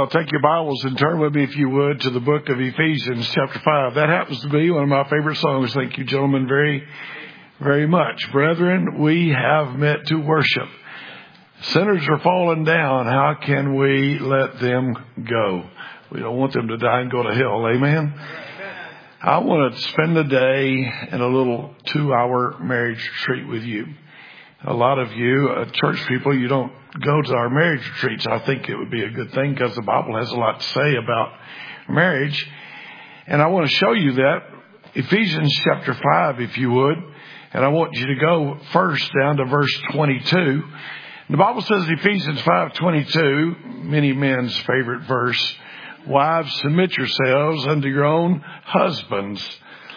Well, take your Bibles and turn with me, if you would, to the book of Ephesians, chapter 5. That happens to be one of my favorite songs. Thank you, gentlemen, very, very much. Brethren, we have met to worship. Sinners are falling down. How can we let them go? We don't want them to die and go to hell. Amen? I want to spend the day in a little 2-hour marriage retreat with you. A lot of you, church people, you don't go to our marriage retreats. I think it would be a good thing because the Bible has a lot to say about marriage. And I want to show you that. Ephesians chapter 5, if you would. And I want you to go first down to verse 22. The Bible says Ephesians 5:22, many men's favorite verse. Wives, submit yourselves unto your own husbands.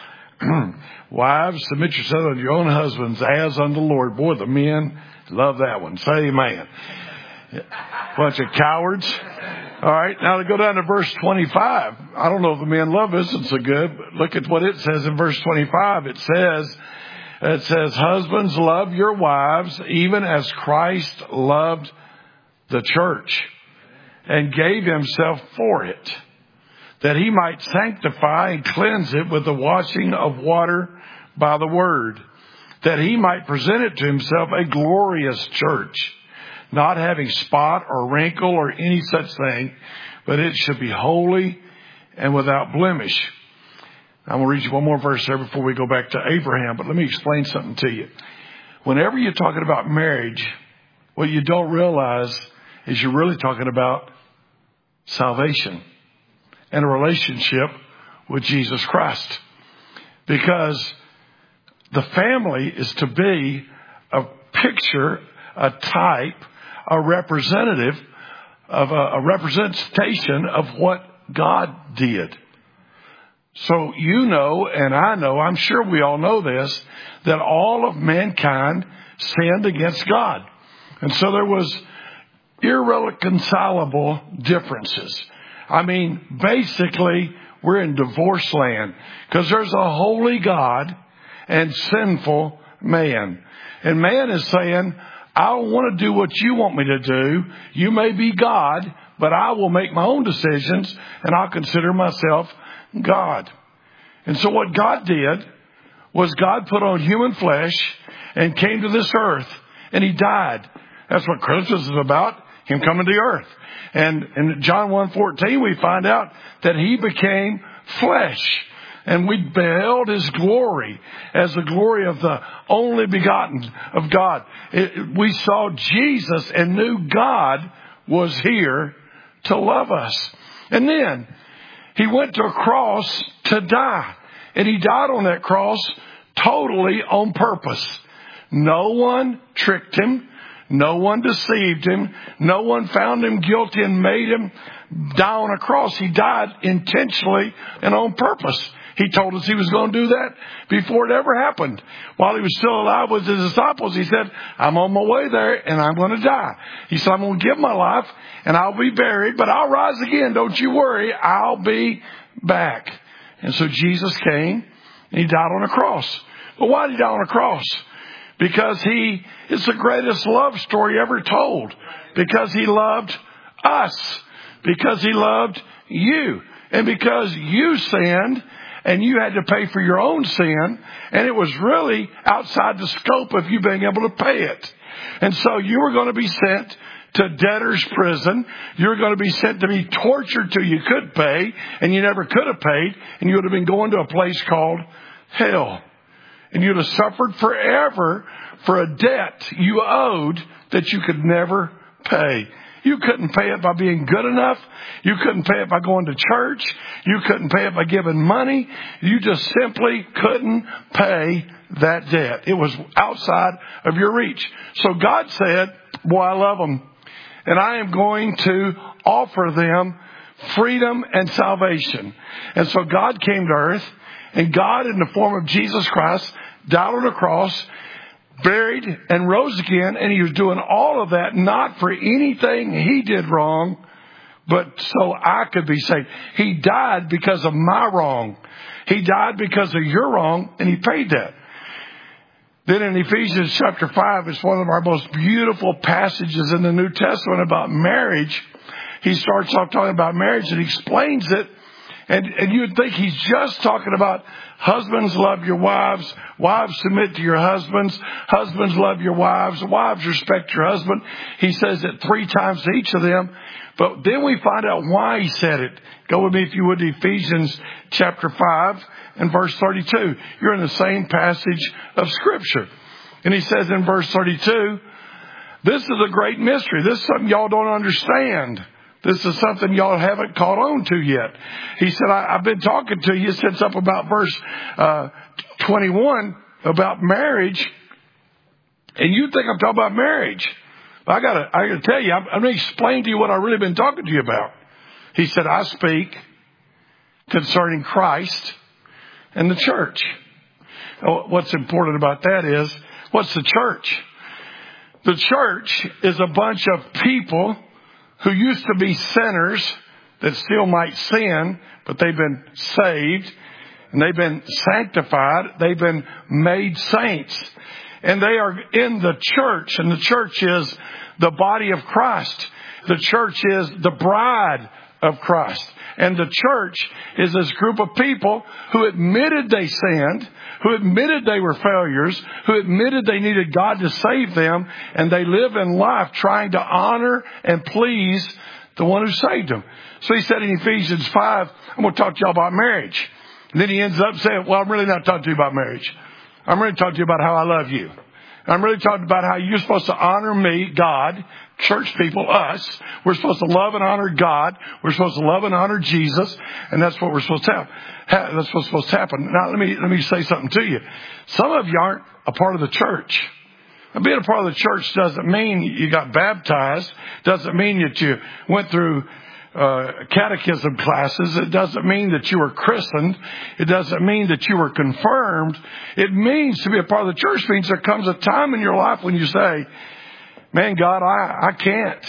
Wives, submit yourselves unto your own husbands as unto the Lord. Boy, the men love that one. Say amen. Bunch of cowards. All right, now to go down to verse 25. I don't know if the men love this one so good, but look at what it says in verse 25. It says, husbands, love your wives, even as Christ loved the church and gave himself for it, that he might sanctify and cleanse it with the washing of water by the word, that he might present it to himself a glorious church, not having spot or wrinkle or any such thing, but it should be holy and without blemish. I'm going to read you one more verse there before we go back to Abraham, but let me explain something to you. Whenever you're talking about marriage, what you don't realize is you're really talking about salvation and a relationship with Jesus Christ. Because the family is to be a picture, a type, a representative of a representation of what God did. So you know, and I know, I'm sure we all know this, that all of mankind sinned against God. And so there was irreconcilable differences. I mean, basically, we're in divorce land because there's a holy God and sinful man. And man is saying, I don't want to do what you want me to do. You may be God, but I will make my own decisions and I'll consider myself God. And so what God did was God put on human flesh and came to this earth and he died. That's what Christmas is about, him coming to earth. And in John 1:14, we find out that he became flesh. And we beheld his glory as the glory of the only begotten of God. We saw Jesus and knew God was here to love us. And then he went to a cross to die. And he died on that cross totally on purpose. No one tricked him. No one deceived him. No one found him guilty and made him die on a cross. He died intentionally and on purpose. He told us he was going to do that before it ever happened. While he was still alive with his disciples, he said, I'm on my way there and I'm going to die. He said, I'm going to give my life and I'll be buried, but I'll rise again. Don't you worry. I'll be back. And so Jesus came and he died on a cross. But why did he die on a cross? Because it's the greatest love story ever told. Because he loved us. Because he loved you. And because you sinned and you had to pay for your own sin, and it was really outside the scope of you being able to pay it. And so you were going to be sent to debtor's prison. You were going to be sent to be tortured till you could pay, and you never could have paid, and you would have been going to a place called hell. And you'd have suffered forever for a debt you owed that you could never pay. You couldn't pay it by being good enough. You couldn't pay it by going to church. You couldn't pay it by giving money. You just simply couldn't pay that debt. It was outside of your reach. So God said, boy, I love them. And I am going to offer them freedom and salvation. And so God came to earth. And God, in the form of Jesus Christ, died on the cross, buried, and rose again. And he was doing all of that not for anything he did wrong, but so I could be saved. He died because of my wrong. He died because of your wrong, and he paid that. Then in Ephesians chapter 5, it's one of our most beautiful passages in the New Testament about marriage. he starts off talking about marriage and explains it. And you would think he's just talking about husbands, love your wives. Wives, submit to your husbands. Husbands, love your wives. Wives, respect your husband. He says it 3 times to each of them. But then we find out why he said it. Go with me, if you would, to Ephesians chapter 5 and verse 32. You're in the same passage of Scripture. And he says in verse 32, this is a great mystery. This is something y'all don't understand. This is something y'all haven't caught on to yet. He said, I've been talking to you since up about verse 21 about marriage. And you think I'm talking about marriage. I gotta tell you, I'm going to explain to you what I've really been talking to you about. He said, I speak concerning Christ and the church. What's important about that is, what's the church? The church is a bunch of people who used to be sinners that still might sin, but they've been saved and they've been sanctified. They've been made saints. And they are in the church, and the church is the body of Christ. The church is the bride of Christ. And the church is this group of people who admitted they sinned, who admitted they were failures, who admitted they needed God to save them, and they live in life trying to honor and please the one who saved them. So he said in Ephesians 5, I'm going to talk to y'all about marriage. And then he ends up saying, well, I'm really not talking to you about marriage. I'm really talking to you about how I love you. I'm really talking about how you're supposed to honor me, God, church people, us. We're supposed to love and honor God. We're supposed to love and honor Jesus. And that's what we're supposed to have. That's what's supposed to happen. Now, let me say something to you. Some of you aren't a part of the church. And being a part of the church doesn't mean you got baptized. Doesn't mean that you went through catechism classes. It doesn't mean that you were christened. It doesn't mean that you were confirmed. It means to be a part of the church means there comes a time in your life when you say, man, God, I can't.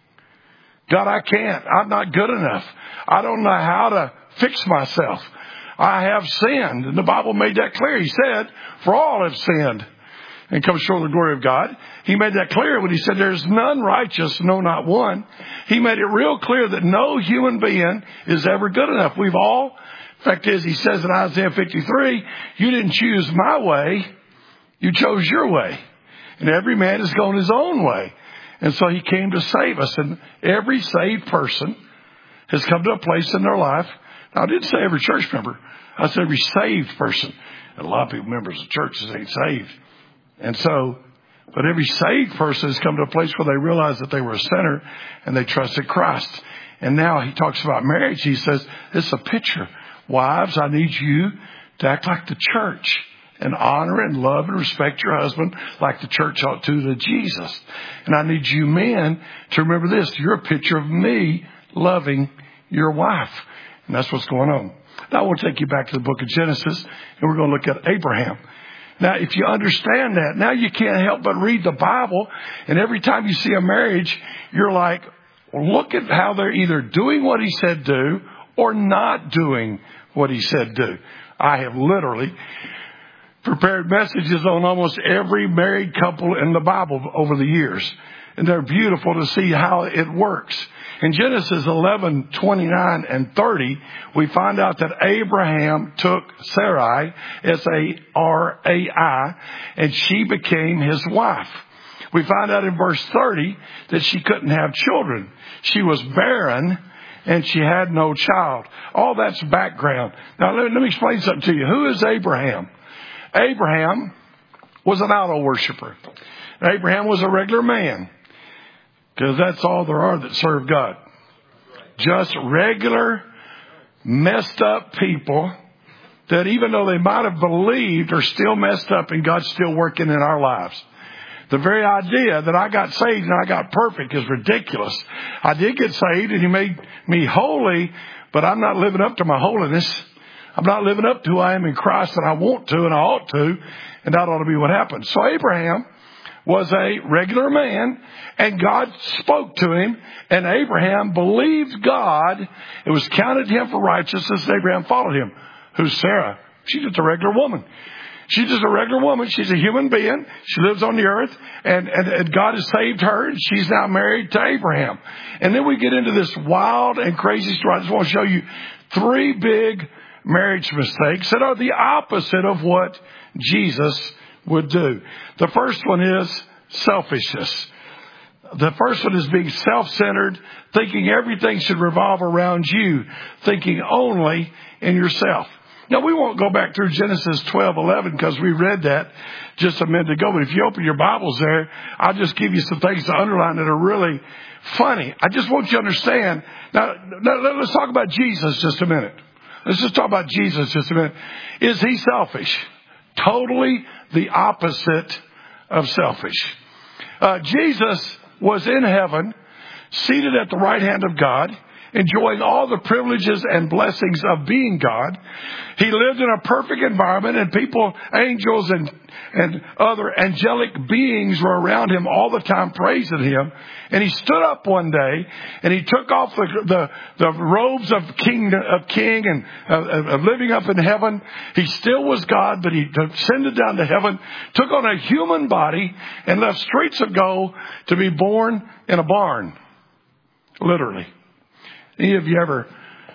God, I can't. I'm not good enough. I don't know how to fix myself. I have sinned. And the Bible made that clear. He said, for all have sinned and come short of the glory of God. He made that clear when he said there's none righteous, no, not one. He made it real clear that no human being is ever good enough. We've all, fact is, he says in Isaiah 53, you didn't choose my way, you chose your way. And every man has gone his own way. And so he came to save us. And every saved person has come to a place in their life. Now, I didn't say every church member. I said every saved person. And a lot of people, members of churches, ain't saved. And so, but every saved person has come to a place where they realize that they were a sinner and they trusted Christ. And now he talks about marriage. He says, it's a picture. Wives, I need you to act like the church and honor and love and respect your husband like the church ought to Jesus. And I need you men to remember this. You're a picture of me loving your wife. And that's what's going on. Now we'll take you back to the book of Genesis and we're going to look at Abraham. Now, if you understand that, now you can't help but read the Bible. And every time you see a marriage, you're like, well, look at how they're either doing what he said do or not doing what he said do. I have literally prepared messages on almost every married couple in the Bible over the years. And they're beautiful to see how it works. In Genesis 11, 29 and 30, we find out that Abraham took Sarai, S-A-R-A-I, and she became his wife. We find out in verse 30 that she couldn't have children. She was barren and she had no child. All that's background. Now let me explain something to you. Who is Abraham? Abraham was an idol worshiper. Abraham was a regular man. Because that's all there are that serve God. Just regular, messed up people that even though they might have believed are still messed up and God's still working in our lives. The very idea that I got saved and I got perfect is ridiculous. I did get saved and he made me holy, but I'm not living up to my holiness. I'm not living up to who I am in Christ and I want to and I ought to. And that ought to be what happened. So Abraham was a regular man, and God spoke to him, and Abraham believed God. It was counted to him for righteousness, and Abraham followed him. Who's Sarah? She's just a regular woman. She's just a regular woman. She's a human being. She lives on the earth, and God has saved her, and she's now married to Abraham. And then we get into this wild and crazy story. I just want to show you 3 big marriage mistakes that are the opposite of what Jesus would do. The first one is selfishness. The first one is being self-centered, thinking everything should revolve around you, thinking only in yourself. Now, we won't go back through Genesis 12:11 because we read that just a minute ago. But if you open your Bibles there, I'll just give you some things to underline that are really funny. I just want you to understand. Now let's talk about Jesus just a minute. Let's just talk about Jesus just a minute. Is he selfish? Totally the opposite of selfish. Jesus was in heaven, seated at the right hand of God, enjoying all the privileges and blessings of being God. He lived in a perfect environment, and people, angels and other angelic beings were around him all the time praising him. And he stood up one day and he took off the robes of king and of living up in heaven. He still was God, but he descended down to heaven, took on a human body, and left streets of gold to be born in a barn. Literally. Any of you ever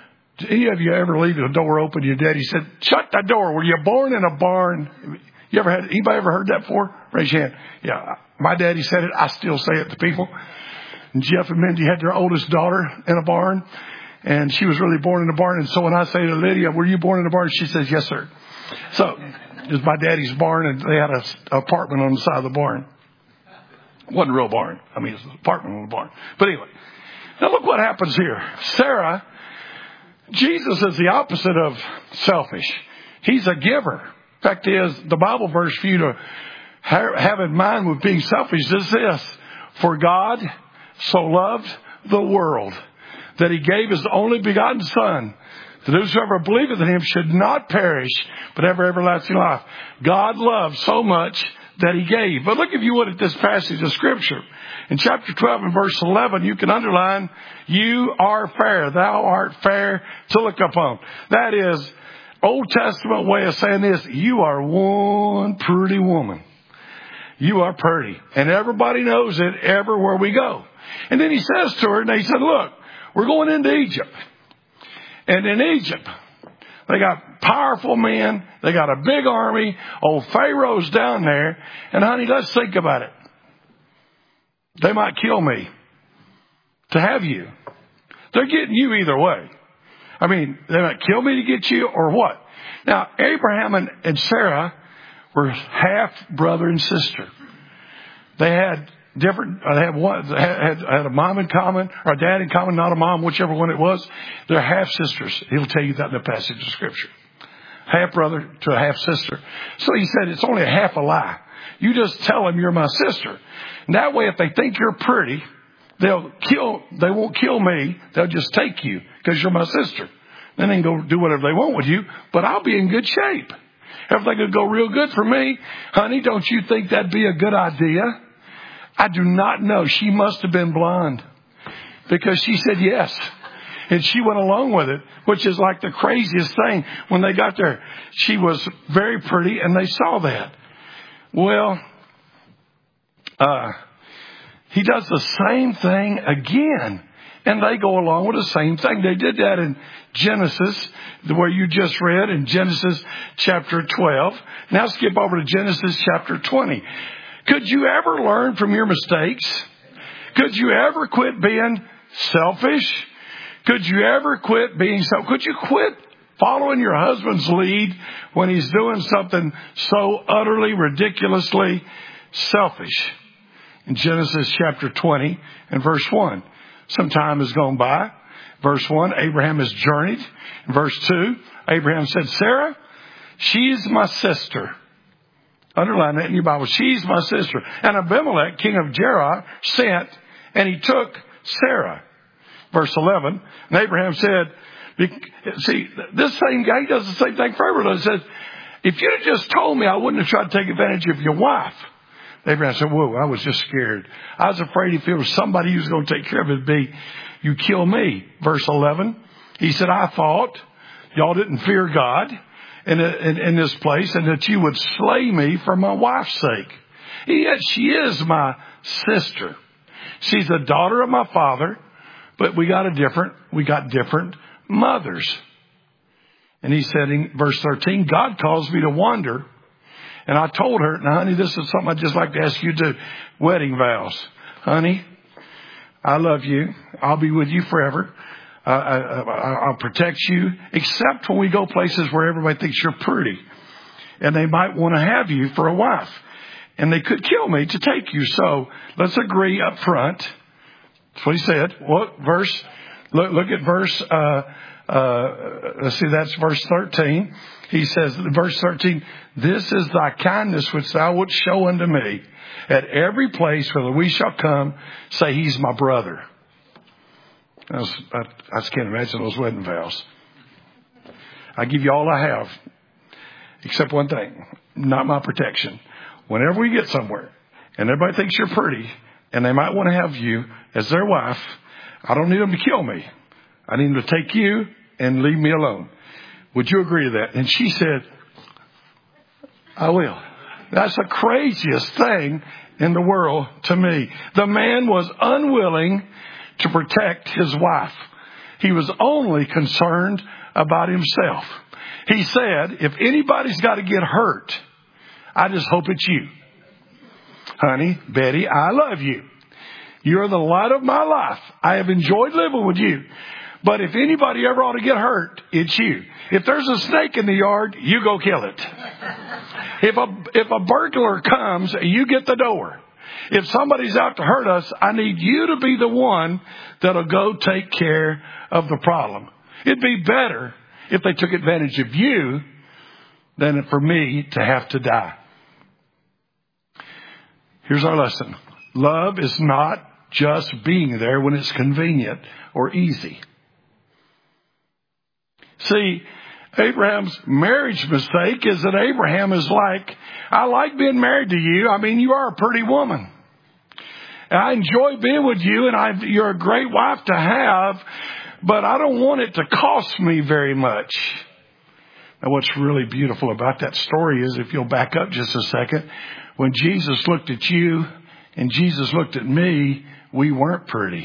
leave the door open? Your daddy said, "Shut the door. Were you born in a barn?" Anybody ever heard that before? Raise your hand. Yeah. My daddy said it. I still say it to people. And Jeff and Mindy had their oldest daughter in a barn, and she was really born in a barn. And so when I say to Lydia, "Were you born in a barn?" she says, "Yes, sir." So it was my daddy's barn, and they had an apartment on the side of the barn. It wasn't a real barn. I mean, it was an apartment on the barn. But anyway. Now look what happens here. Sarah, Jesus is the opposite of selfish. He's a giver. Fact is, the Bible verse for you to have in mind with being selfish is this: for God so loved the world that he gave his only begotten Son, that whosoever believeth in him should not perish, but have everlasting life. God loved so much that he gave. But look, if you would, at this passage of Scripture. In chapter 12 and verse 11, you can underline, "You are fair. Thou art fair to look upon." That is Old Testament way of saying this: you are one pretty woman. You are pretty. And everybody knows it everywhere we go. And then he says to her, and he said, "Look, we're going into Egypt. And in Egypt, they got powerful men. They got a big army. Old Pharaoh's down there. And honey, let's think about it. They might kill me to have you. They're getting you either way. I mean, they might kill me to get you or what?" Now, Abraham and Sarah were half brother and sister. They had different, had a mom in common, or a dad in common, not a mom, whichever one it was. They're half sisters. He'll tell you that in the passage of Scripture. Half brother to a half sister. So he said, it's only a half a lie. You just tell them you're my sister. And that way, if they think you're pretty, they won't kill me. They'll just take you because you're my sister. Then they can go do whatever they want with you, but I'll be in good shape. Everything will go real good for me. Honey, don't you think that'd be a good idea? I do not know. She must have been blind because she said yes. And she went along with it, which is like the craziest thing. When they got there, she was very pretty and they saw that. Well, he does the same thing again. And they go along with the same thing. They did that in Genesis, where you just read in Genesis chapter 12. Now skip over to Genesis chapter 20. Could you ever learn from your mistakes? Could you ever quit being selfish? Could you ever quit being selfish? Could you quit following your husband's lead when he's doing something so utterly, ridiculously selfish? In Genesis chapter 20 and verse 1. Some time has gone by. Verse 1, Abraham has journeyed. Verse 2, Abraham said, "Sarah, she's my sister." Underline that in your Bible. She's my sister. And Abimelech, king of Gerar, sent, and he took Sarah. Verse 11, and Abraham said, see, this same guy, he does the same thing for everyone. He says, "If you'd have just told me, I wouldn't have tried to take advantage of your wife." Abraham said, "Whoa, I was just scared. I was afraid if there was somebody who was going to take care of it, it'd be, you kill me." Verse 11, he said, "I thought y'all didn't fear God in this place, and that you would slay me for my wife's sake. Yet she is my sister. She's the daughter of my father, but we got different mothers. And he said in verse 13, God calls me to wander. And I told her, now honey, this is something I'd just like to ask you to do. Wedding vows. Honey, I love you. I'll be with you forever. I'll protect you, except when we go places where everybody thinks you're pretty. And they might want to have you for a wife. And they could kill me to take you. So let's agree up front. That's what he said. What verse? Look at verse, let's see, that's verse 13. He says, verse 13, this is thy kindness which thou wilt show unto me. At every place whither we shall come, say he's my brother. I just can't imagine those wedding vows. I give you all I have, except one thing, not my protection. Whenever we get somewhere and everybody thinks you're pretty and they might want to have you as their wife, I don't need them to kill me. I need them to take you and leave me alone. Would you agree to that? And she said, I will. That's the craziest thing in the world to me. The man was unwilling to protect his wife. He was only concerned about himself. He said, if anybody's got to get hurt, I just hope it's you. Honey, Betty, I love you. You're the light of my life. I have enjoyed living with you. But if anybody ever ought to get hurt, it's you. If there's a snake in the yard, you go kill it. If a burglar comes, you get the door. If somebody's out to hurt us, I need you to be the one that'll go take care of the problem. It'd be better if they took advantage of you than for me to have to die. Here's our lesson. Love is not just being there when it's convenient or easy. See, Abraham's marriage mistake is that Abraham is like, I like being married to you. I mean, you are a pretty woman. And I enjoy being with you, and you're a great wife to have, but I don't want it to cost me very much. Now, what's really beautiful about that story is, if you'll back up just a second, when Jesus looked at you and Jesus looked at me, we weren't pretty.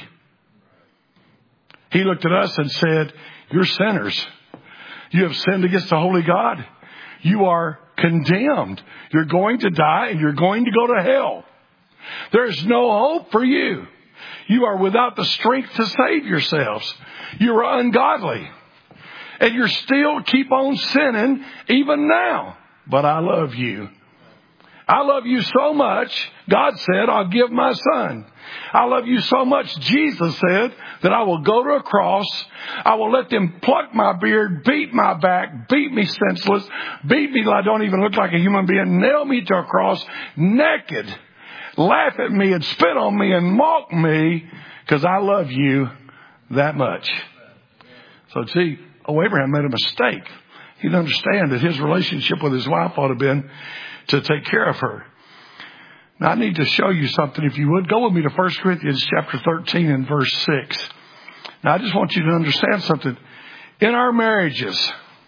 He looked at us and said, you're sinners. You have sinned against the holy God. You are condemned. You're going to die and you're going to go to hell. There's no hope for you. You are without the strength to save yourselves. You are ungodly. And you still keep on sinning even now. But I love you. I love you so much, God said, I'll give my son. I love you so much, Jesus said, that I will go to a cross. I will let them pluck my beard, beat my back, beat me senseless, beat me till I don't even look like a human being, nail me to a cross naked, laugh at me and spit on me and mock me because I love you that much. So see, Abraham made a mistake. He didn't understand that his relationship with his wife ought to have been to take care of her. Now, I need to show you something, if you would. Go with me to 1 Corinthians chapter 13 and verse 6. Now, I just want you to understand something. In our marriages,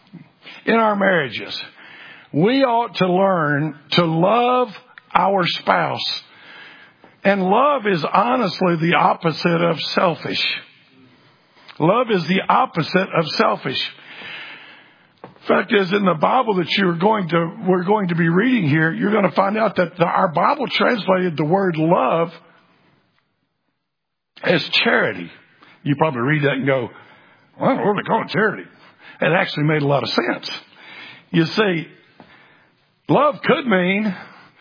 we ought to learn to love our spouse. And love is honestly the opposite of selfish. Love is the opposite of selfish. Fact is, in the Bible that we're going to be reading here, you're going to find out that our Bible translated the word love as charity. You probably read that and go, well, what do they call it, charity? It actually made a lot of sense. You see, love could mean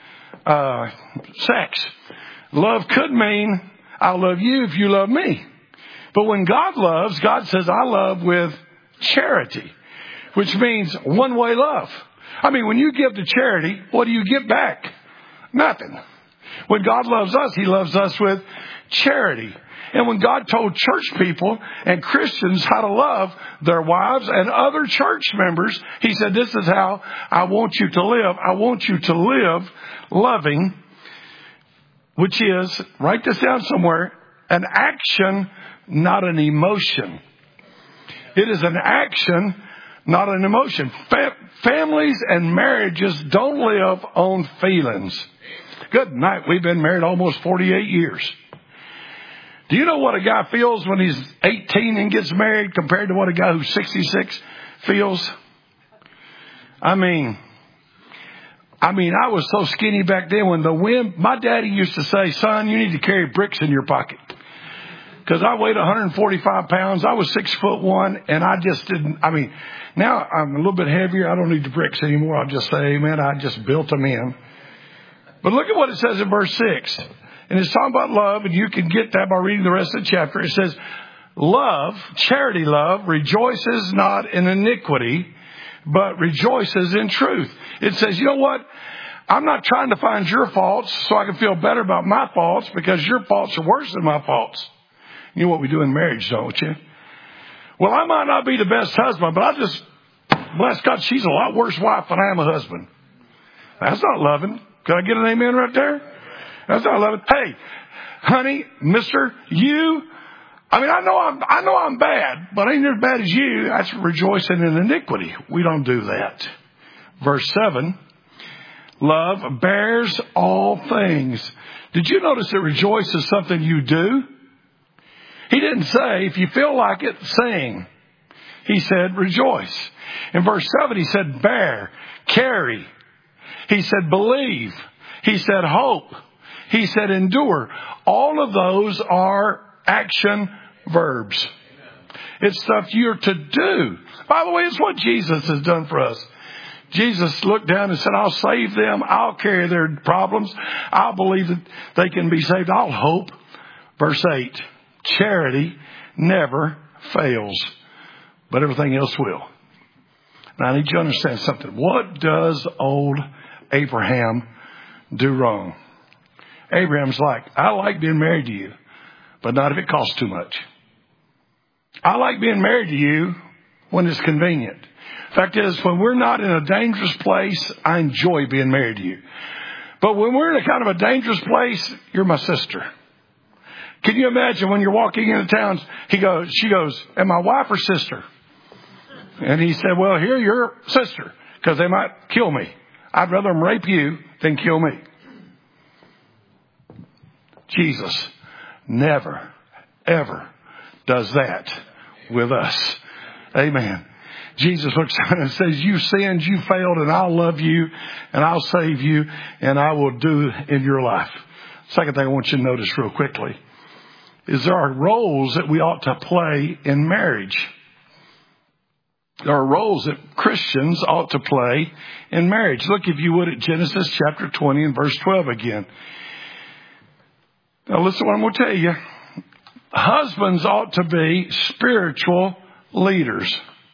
sex. Love could mean I'll love you if you love me. But when God loves, God says, I love with charity. Which means one-way love. I mean, when you give to charity, what do you get back? Nothing. When God loves us, He loves us with charity. And when God told church people and Christians how to love their wives and other church members, He said, this is how I want you to live. I want you to live loving, which is, write this down somewhere, an action, not an emotion. It is an action, not an emotion. Families and marriages don't live on feelings. Good night. We've been married almost 48 years. Do you know what a guy feels when he's 18 and gets married compared to what a guy who's 66 feels? I mean, I was so skinny back then when the wind, my daddy used to say, son, you need to carry bricks in your pocket. Because I weighed 145 pounds. I was 6'1", and I just didn't, now I'm a little bit heavier. I don't need the bricks anymore. I'll just say, amen, I just built them in. But look at what it says in verse 6. And it's talking about love, and you can get that by reading the rest of the chapter. It says, love, charity love, rejoices not in iniquity, but rejoices in truth. It says, you know what? I'm not trying to find your faults so I can feel better about my faults, because your faults are worse than my faults. You know what we do in marriage, don't you? Well, I might not be the best husband, but I just, bless God, she's a lot worse wife than I am a husband. That's not loving. Can I get an amen right there? That's not loving. Hey, honey, mister, you, I know I'm bad, but I ain't as bad as you. That's rejoicing in iniquity. We don't do that. Verse 7, love bears all things. Did you notice that rejoice is something you do? He didn't say, if you feel like it, sing. He said, rejoice. In verse 7, he said, bear, carry. He said, believe. He said, hope. He said, endure. All of those are action verbs. It's stuff you're to do. By the way, it's what Jesus has done for us. Jesus looked down and said, I'll save them. I'll carry their problems. I'll believe that they can be saved. I'll hope. Verse 8, charity never fails, but everything else will. Now, I need you to understand something. What does old Abraham do wrong? Abraham's like, I like being married to you, but not if it costs too much. I like being married to you when it's convenient. Fact is, when we're not in a dangerous place, I enjoy being married to you. But when we're in a kind of a dangerous place, you're my sister. Can you imagine when you're walking into town, she goes, am I wife or sister? And he said, well, here you're sister, because they might kill me. I'd rather them rape you than kill me. Jesus never, ever does that with us. Amen. Jesus looks down and says, you sinned, you failed, and I'll love you, and I'll save you, and I will do in your life. Second thing I want you to notice real quickly is there are roles that we ought to play in marriage. There are roles that Christians ought to play in marriage. Look, if you would, at Genesis chapter 20 and verse 12 again. Now listen to what I'm going to tell you. Husbands ought to be spiritual leaders.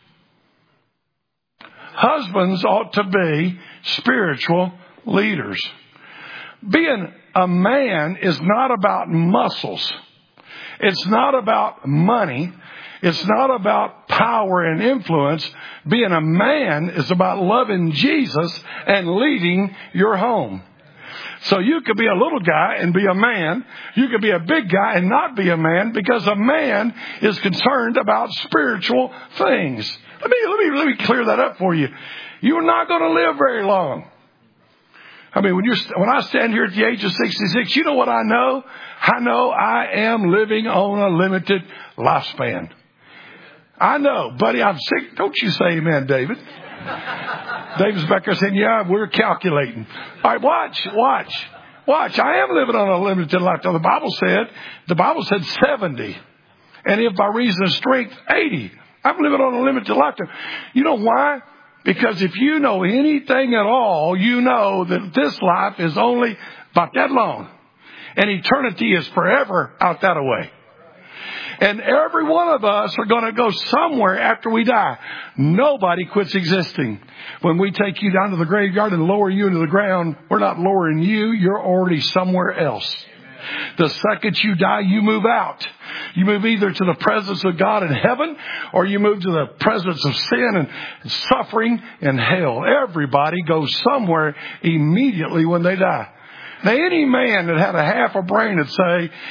Husbands ought to be spiritual leaders. Being a man is not about muscles. It's not about money. It's not about power and influence. Being a man is about loving Jesus and leading your home. So you could be a little guy and be a man. You could be a big guy and not be a man, because a man is concerned about spiritual things. Let me clear that up for you. You're not going to live very long. When I stand here at the age of 66, you know what I know? I know I am living on a limited lifespan. I know, buddy, I'm sick. Don't you say amen, David. David's back there saying, yeah, we're calculating. All right, watch. I am living on a limited lifetime. The Bible said 70. And if by reason of strength, 80. I'm living on a limited lifetime. You know why? Because if you know anything at all, you know that this life is only about that long. And eternity is forever out that way. And every one of us are going to go somewhere after we die. Nobody quits existing. When we take you down to the graveyard and lower you into the ground, we're not lowering you. You're already somewhere else. The second you die, you move out. You move either to the presence of God in heaven, or you move to the presence of sin and suffering and hell. Everybody goes somewhere immediately when they die. Now, any man that had a half a brain would say,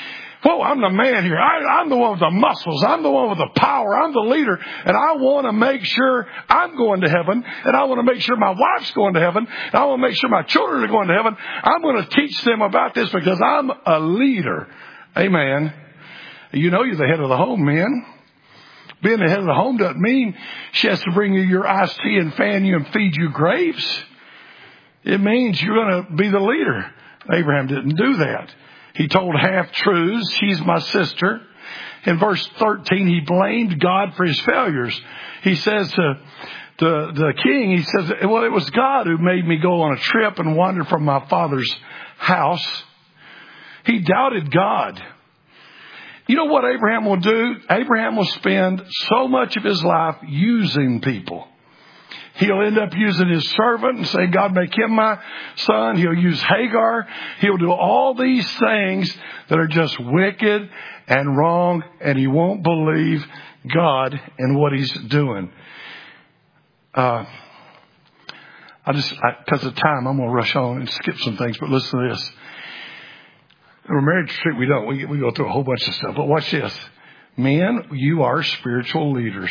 Whoa, I'm the man here. I'm the one with the muscles. I'm the one with the power. I'm the leader. And I want to make sure I'm going to heaven. And I want to make sure my wife's going to heaven. And I want to make sure my children are going to heaven. I'm going to teach them about this because I'm a leader. Amen. You know you're the head of the home, man. Being the head of the home doesn't mean she has to bring you your iced tea and fan you and feed you grapes. It means you're going to be the leader. Abraham didn't do that. He told half-truths. She's my sister. In verse 13, he blamed God for his failures. He says to the king, he says, well, it was God who made me go on a trip and wander from my father's house. He doubted God. You know what Abraham will do? Abraham will spend so much of his life using people. He'll end up using his servant and say, God, make him my son. He'll use Hagar. He'll do all these things that are just wicked and wrong, and he won't believe God in what he's doing. Because of time, I'm going to rush on and skip some things, but listen to this. In a marriage retreat, we don't. We go through a whole bunch of stuff. But watch this. Men, you are spiritual leaders.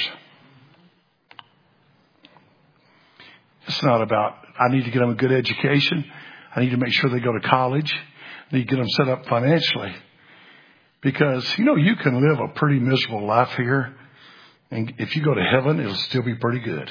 It's not about, I need to get them a good education. I need to make sure they go to college. I need to get them set up financially. Because, you can live a pretty miserable life here. And if you go to heaven, it'll still be pretty good.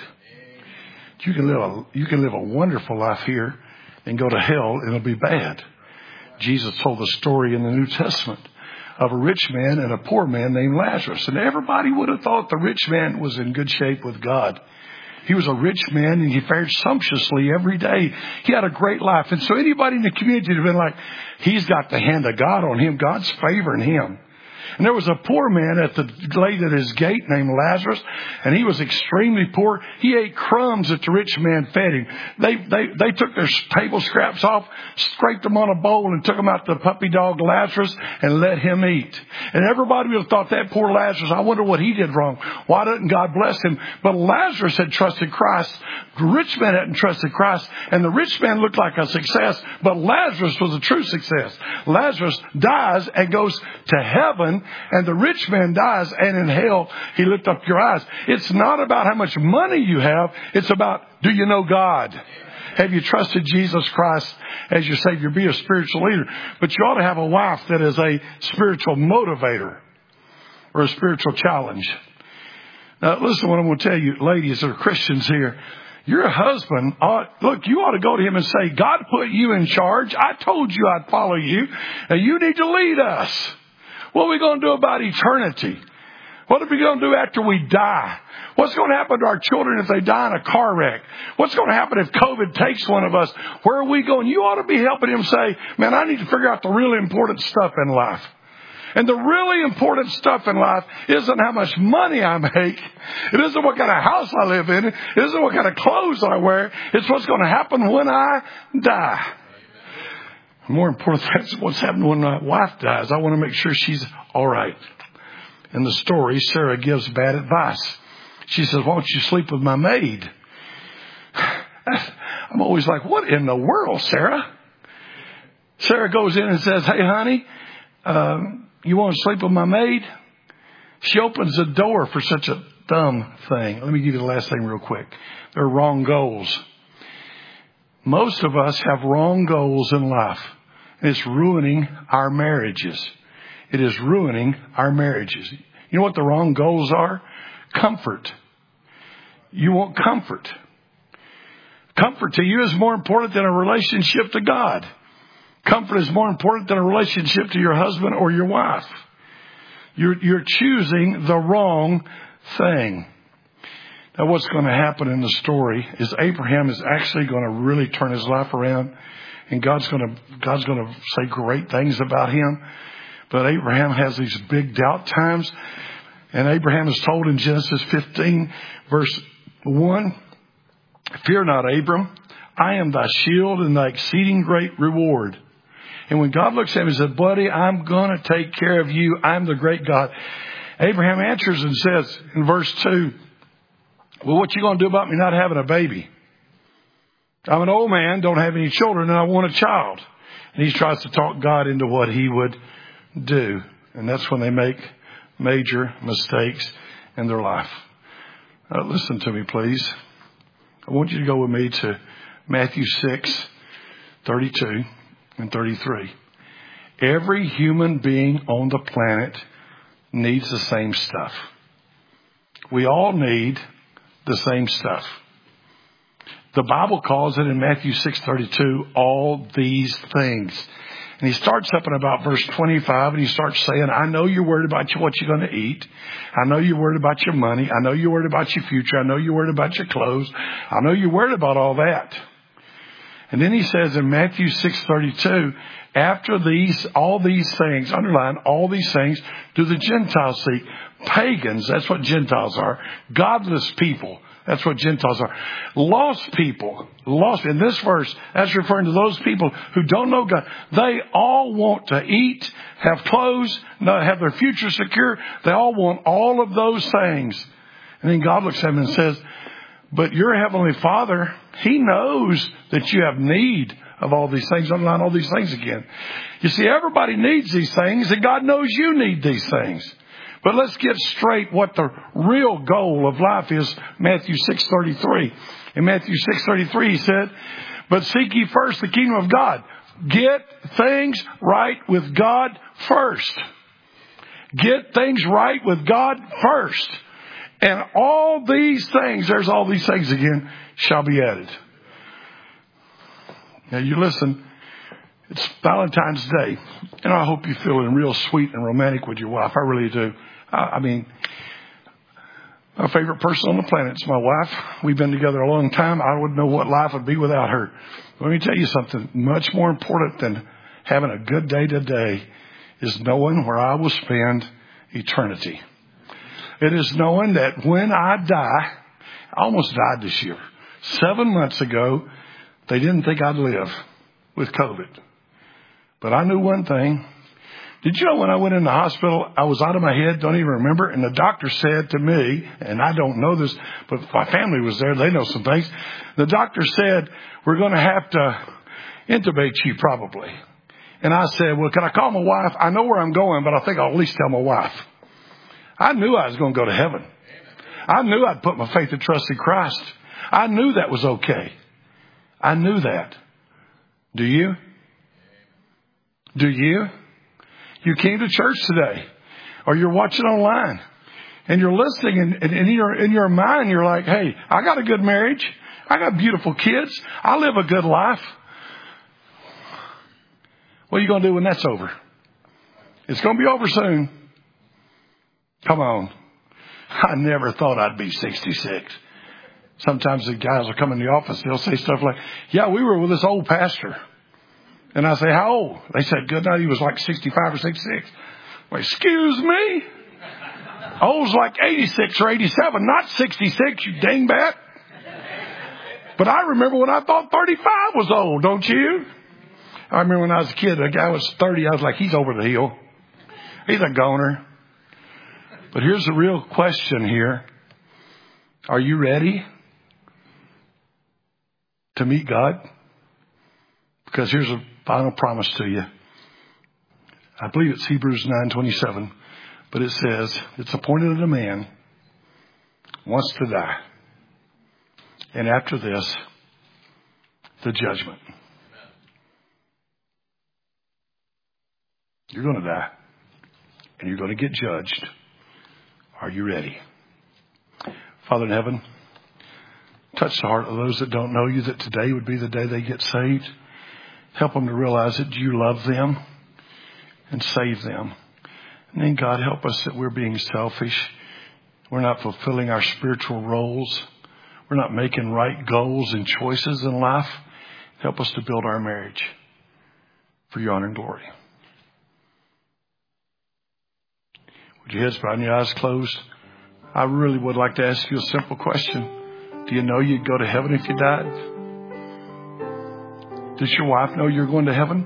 You can live a wonderful life here and go to hell, and it'll be bad. Jesus told the story in the New Testament of a rich man and a poor man named Lazarus. And everybody would have thought the rich man was in good shape with God. He was a rich man and he fared sumptuously every day. He had a great life. And so anybody in the community would have been like, he's got the hand of God on him. God's favoring him. And there was a poor man laid at his gate named Lazarus, and he was extremely poor. He ate crumbs that the rich man fed him. They took their table scraps off, scraped them on a bowl, and took them out to the puppy dog Lazarus and let him eat. And everybody would have thought, that poor Lazarus, I wonder what he did wrong. Why didn't God bless him? But Lazarus had trusted Christ. The rich man hadn't trusted Christ. And the rich man looked like a success, but Lazarus was a true success. Lazarus dies and goes to heaven. And the rich man dies, and in hell, he lift up your eyes. It's not about how much money you have. It's about, do you know God? Have you trusted Jesus Christ as your Savior? Be a spiritual leader. But you ought to have a wife that is a spiritual motivator or a spiritual challenge. Now, listen to what I'm going to tell you, ladies that are Christians here. Your husband, you ought to go to him and say, God put you in charge. I told you I'd follow you. And you need to lead us. What are we going to do about eternity? What are we going to do after we die? What's going to happen to our children if they die in a car wreck? What's going to happen if COVID takes one of us? Where are we going? You ought to be helping him say, man, I need to figure out the really important stuff in life. And the really important stuff in life isn't how much money I make. It isn't what kind of house I live in. It isn't what kind of clothes I wear. It's what's going to happen when I die. More important, that's what's happening when my wife dies. I want to make sure she's all right. In the story, Sarah gives bad advice. She says, why don't you sleep with my maid? I'm always like, what in the world, Sarah? Sarah goes in and says, hey, honey, you want to sleep with my maid? She opens the door for such a dumb thing. Let me give you the last thing real quick. They're wrong goals. Most of us have wrong goals in life. It's ruining our marriages. It is ruining our marriages. You know what the wrong goals are? Comfort. You want comfort. Comfort to you is more important than a relationship to God. Comfort is more important than a relationship to your husband or your wife. You're choosing the wrong thing. Now, what's going to happen in the story is Abraham is actually going to really turn his life around, and God's going to say great things about him. But Abraham has these big doubt times, and Abraham is told in Genesis 15, verse 1, fear not, Abram, I am thy shield and thy exceeding great reward. And when God looks at him and said, buddy, I'm going to take care of you. I'm the great God. Abraham answers and says in verse 2, well, what you going to do about me not having a baby? I'm an old man, don't have any children, and I want a child. And he tries to talk God into what he would do. And that's when they make major mistakes in their life. Listen to me, please. I want you to go with me to Matthew 6:32 and 33. Every human being on the planet needs the same stuff. We all need the same stuff. The Bible calls it in Matthew 6:32, all these things. And he starts up in about verse 25 and he starts saying, I know you're worried about what you're going to eat. I know you're worried about your money. I know you're worried about your future. I know you're worried about your clothes. I know you're worried about all that. And then he says in Matthew 6:32, after all these things, underline all these things, do the Gentiles seek. Pagans, that's what Gentiles are. Godless people, that's what Gentiles are. Lost people, in this verse, that's referring to those people who don't know God. They all want to eat, have clothes, have their future secure. They all want all of those things. And then God looks at them and says, but your Heavenly Father, He knows that you have need of all these things. Underline all these things again. You see, everybody needs these things, and God knows you need these things. But let's get straight what the real goal of life is. Matthew 6:33. In Matthew 6:33 he said, but seek ye first the kingdom of God. Get things right with God first. Get things right with God first. And all these things, there's all these things again, shall be added. Now you listen, it's Valentine's Day, and I hope you're feeling real sweet and romantic with your wife. I really do. I mean, my favorite person on the planet is my wife. We've been together a long time. I wouldn't know what life would be without her. Let me tell you something much more important than having a good day today is knowing where I will spend eternity. It is knowing that when I die, I almost died this year. 7 months ago, they didn't think I'd live with COVID. But I knew one thing. Did you know when I went in the hospital, I was out of my head, don't even remember, and the doctor said to me, and I don't know this, but my family was there, they know some things. The doctor said, we're going to have to intubate you probably. And I said, well, can I call my wife? I know where I'm going, but I think I'll at least tell my wife. I knew I was going to go to heaven. I knew I'd put my faith and trust in Christ. I knew that was okay. I knew that. Do you? Do you? You came to church today, or you're watching online, and you're listening, and in your mind, you're like, hey, I got a good marriage. I got beautiful kids. I live a good life. What are you going to do when that's over? It's going to be over soon. Come on. I never thought I'd be 66. Sometimes the guys will come in the office, they'll say stuff like, yeah, we were with this old pastor. And I say, how old? They said, good night, he was like 65 or 66. Well, excuse me? I was like 86 or 87, not 66, you dingbat. But I remember when I thought 35 was old, don't you? I remember when I was a kid, a guy was 30, I was like, he's over the hill. He's a goner. But here's the real question here. Are you ready to meet God? Because here's a final promise to you. I believe it's Hebrews 9:27, but it says, it's appointed that a man wants to die. And after this, the judgment. You're going to die. And you're going to get judged. Are you ready? Father in heaven, touch the heart of those that don't know you, that today would be the day they get saved. Help them to realize that you love them and save them. And then, God, help us that we're being selfish. We're not fulfilling our spiritual roles. We're not making right goals and choices in life. Help us to build our marriage for your honor and glory. With your heads bowed and your eyes closed, I really would like to ask you a simple question. Do you know you'd go to heaven if you died? Does your wife know you're going to heaven?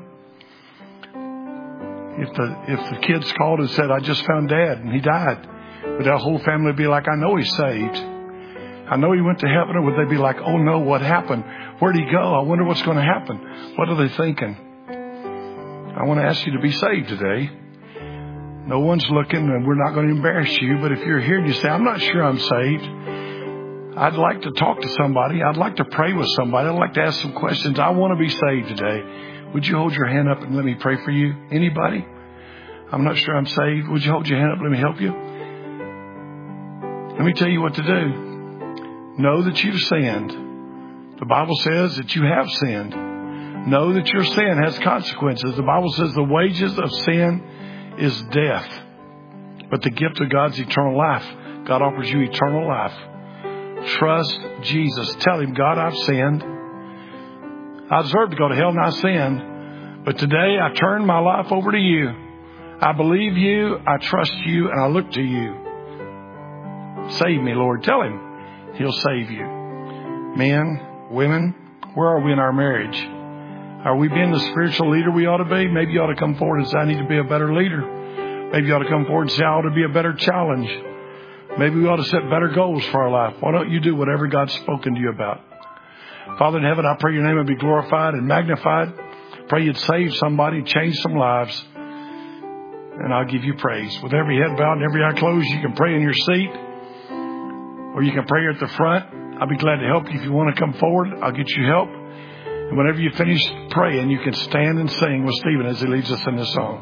If the kids called and said, I just found Dad and he died, would that whole family be like, I know he's saved. I know he went to heaven. Or would they be like, oh no, what happened? Where'd he go? I wonder what's going to happen. What are they thinking? I want to ask you to be saved today. No one's looking, and we're not going to embarrass you. But if you're here and you say, I'm not sure I'm saved, I'd like to talk to somebody. I'd like to pray with somebody. I'd like to ask some questions. I want to be saved today. Would you hold your hand up and let me pray for you? Anybody? I'm not sure I'm saved. Would you hold your hand up? Let me help you. Let me tell you what to do. Know that you've sinned. The Bible says that you have sinned. Know that your sin has consequences. The Bible says the wages of sin is death. But the gift of God's eternal life. God offers you eternal life. Trust Jesus. Tell him, God, I've sinned. I deserve to go to hell and I sinned. But today I turn my life over to you. I believe you. I trust you. And I look to you. Save me, Lord. Tell him he'll save you. Men, women, where are we in our marriage? Are we being the spiritual leader we ought to be? Maybe you ought to come forward and say, I need to be a better leader. Maybe you ought to come forward and say, I ought to be a better challenge. Maybe we ought to set better goals for our life. Why don't you do whatever God's spoken to you about? Father in heaven, I pray your name would be glorified and magnified. Pray you'd save somebody, change some lives. And I'll give you praise. With every head bowed and every eye closed, you can pray in your seat. Or you can pray here at the front. I'll be glad to help you. If you want to come forward, I'll get you help. And whenever you finish praying, you can stand and sing with Stephen as he leads us in this song.